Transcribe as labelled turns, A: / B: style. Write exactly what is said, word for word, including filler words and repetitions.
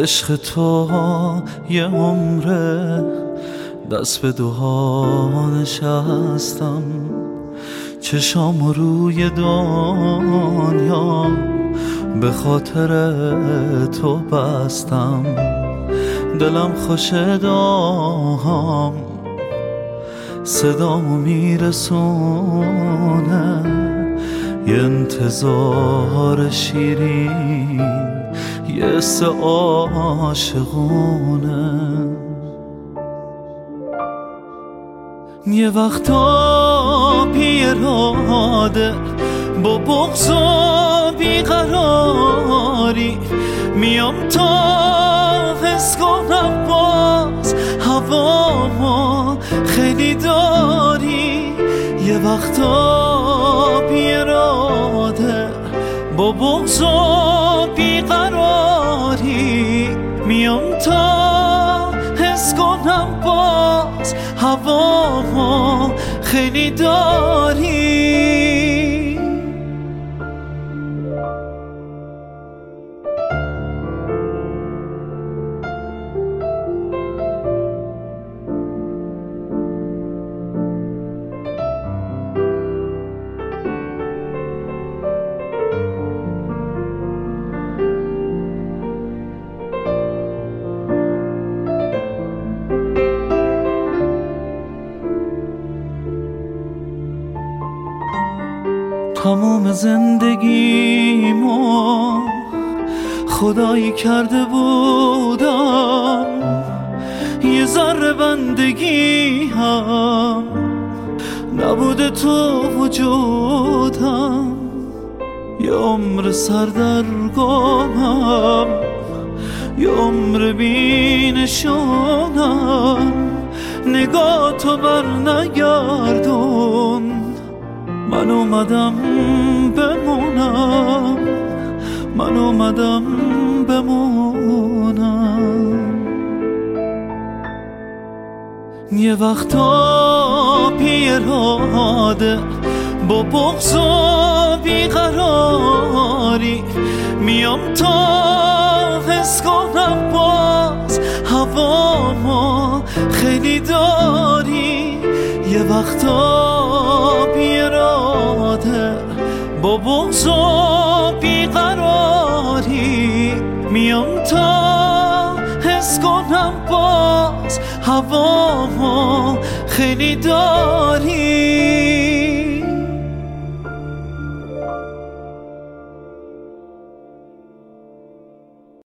A: عشق تو یه عمره دست به دوها نشستم، چشام روی دنیا به خاطر تو بستم. دلم خوش دام صدامو میرسونه، یه انتظار شیرین یه حس عاشقونه. یه وقتا بیراده با بغض و بیقراری میام تا حس کنم باز هوا خیلی داری. یه وقتا بیراده با بغض و بیقراری میام تا حس کنم باز هوا خیلی داری. تمام زندگیمو خدایی کرده بودم، یه ذره بندگی هم نبوده تو وجودم. یه عمر سردرگمم، یه عمر بینشونم، نگاه تو بر نگردون. من اومدم بمونم، من اومدم بمونم. یه وقتا بیراده با بغض و بیقراری میام تا حس کنم باز هوا خیلی داری. یه وقتا بیراده با بغض و بیقراری میام تا حس کنم باز هوا خیلی داری.